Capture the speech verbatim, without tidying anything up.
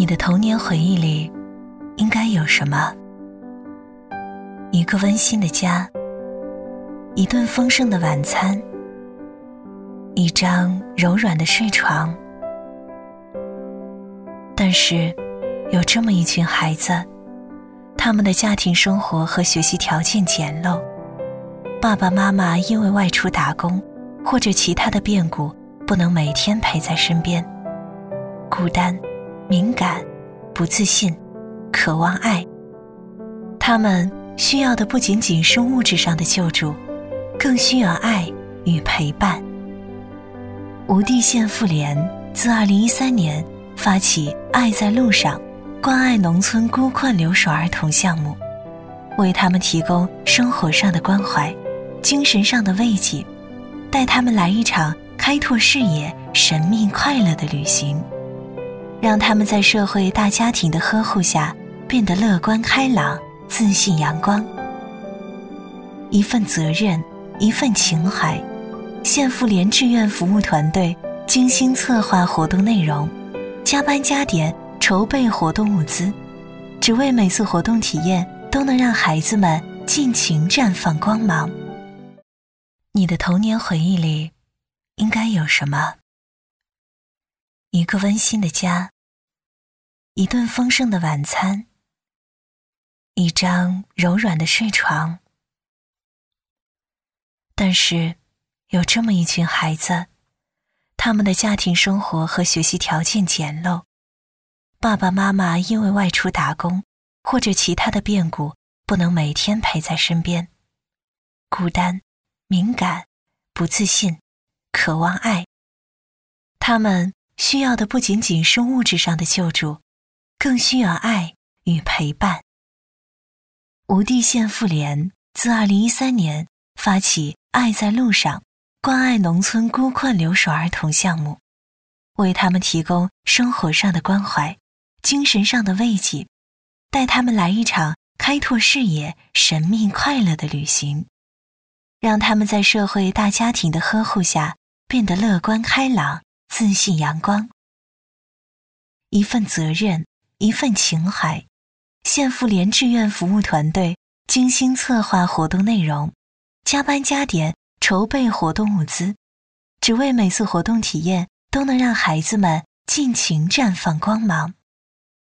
你的童年回忆里应该有什么？一个温馨的家，一顿丰盛的晚餐，一张柔软的睡床。但是有这么一群孩子，他们的家庭生活和学习条件简陋，爸爸妈妈因为外出打工或者其他的变故，不能每天陪在身边，孤单、敏感、不自信，渴望爱。他们需要的不仅仅是物质上的救助，更需要爱与陪伴。吴地县妇联自二零一三年发起爱在路上，关爱农村孤困留守儿童项目，为他们提供生活上的关怀，精神上的慰藉，带他们来一场开拓视野、神秘快乐的旅行，让他们在社会大家庭的呵护下变得乐观开朗、自信阳光。一份责任，一份情怀，县妇联志愿服务团队精心策划活动内容，加班加点筹备活动物资，只为每次活动体验都能让孩子们尽情绽放光芒。你的童年回忆里应该有什么？一个温馨的家，一顿丰盛的晚餐，一张柔软的睡床。但是有这么一群孩子，他们的家庭生活和学习条件简陋，爸爸妈妈因为外出打工或者其他的变故，不能每天陪在身边，孤单、敏感、不自信，渴望爱。他们需要的不仅仅是物质上的救助，更需要爱与陪伴。吴地县妇联自二零一三年发起爱在路上，关爱农村孤困留守儿童项目，为他们提供生活上的关怀，精神上的慰藉，带他们来一场开拓视野、神秘快乐的旅行，让他们在社会大家庭的呵护下变得乐观开朗、自信阳光。一份责任，一份情怀，县妇联志愿服务团队精心策划活动内容，加班加点筹备活动物资，只为每次活动体验都能让孩子们尽情绽放光芒。